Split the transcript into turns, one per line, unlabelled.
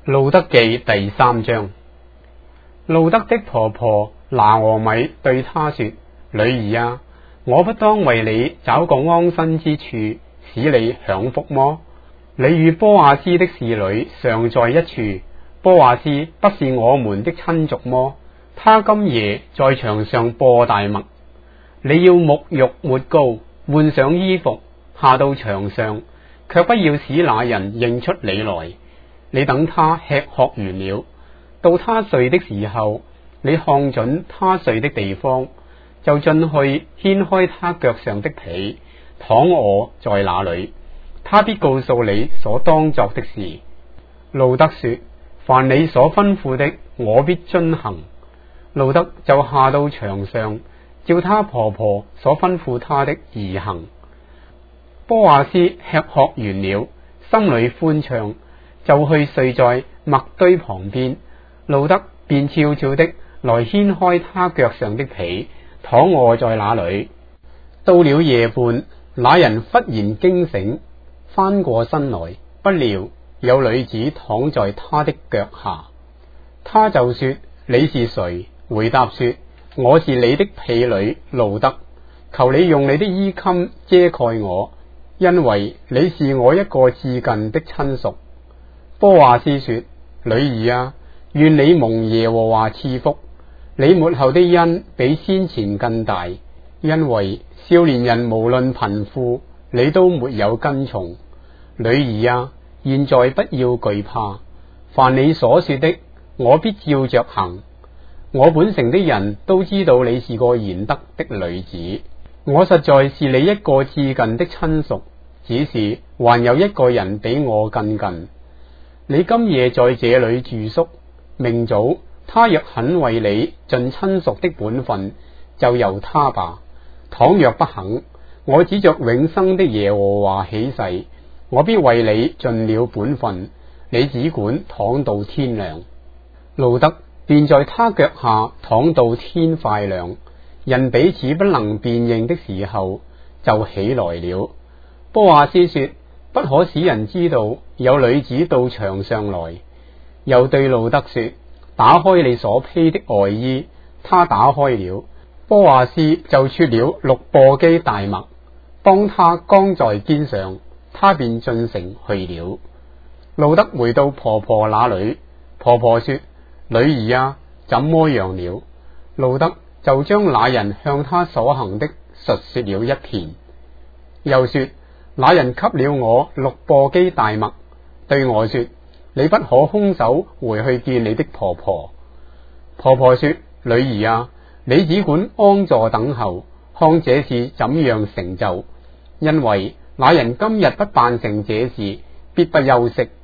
路得記第3章。路得的婆婆拿俄米對他說：女兒啊，我不當為你找個安身之處，使你享福麼？你與波阿斯的侍女常在一處，波阿斯不是我們的親族麼？他今夜在場上播大麥，你要沐浴抹膏，換上衣服，下到場上，卻不要使那人認出你來。你等他吃喝完了，到他睡的時候，你看準他睡的地方，就進去掀開他腳上的被，躺臥在那裏。他必告訴你所當作的事。路得說：凡你所吩咐的，我必遵行。路得就下到場上，照他婆婆所吩咐他的而行。波阿斯吃喝完了，心裏歡暢，就去睡在麥堆旁邊。路得便悄悄的來掀開他腳上的被，躺臥在那裏。到了夜半，那人忽然驚醒，翻過身來，不料有女子躺在他的腳下。他就說：你是誰？回答說：我是你的婢女路得，求你用你的衣襟遮蓋我，因為你是我一個至近的親屬。波阿斯說：女兒啊，願你蒙耶和華賜福，你末後的恩比先前更大，因為少年人無論貧富，你都沒有跟從。女兒啊，現在不要懼怕，凡你所說的，我必照着行。我本城的人都知道你是個賢德的女子，我實在是你一個至近的親屬，只是還有一個人比我更近。你今夜在這裏住宿，明早他若肯為你盡親屬的本分，就由他吧。倘若不肯，我指着永生的耶和華起誓，我必為你盡了本分，你只管躺到天亮。路得便在他腳下躺到天快亮，人彼此不能辨認的時候，就起來了。波阿斯說：不可使人知道有女子到場上來。又對路得說：打開你所披的外衣。他打開了，波阿斯就取了6簸箕大麥，幫他扛在肩上，他便進城去了。路得回到婆婆那裏，婆婆說：女兒啊，怎麼樣了？路得就將那人向他所行的述說了一遍，又說：那人給了我6簸箕大麥，對我說：你不可空手回去見你的婆婆。婆婆說：女兒啊，你只管安坐等候，看這事怎樣成就，因為那人今日不辦成這事，必不休息。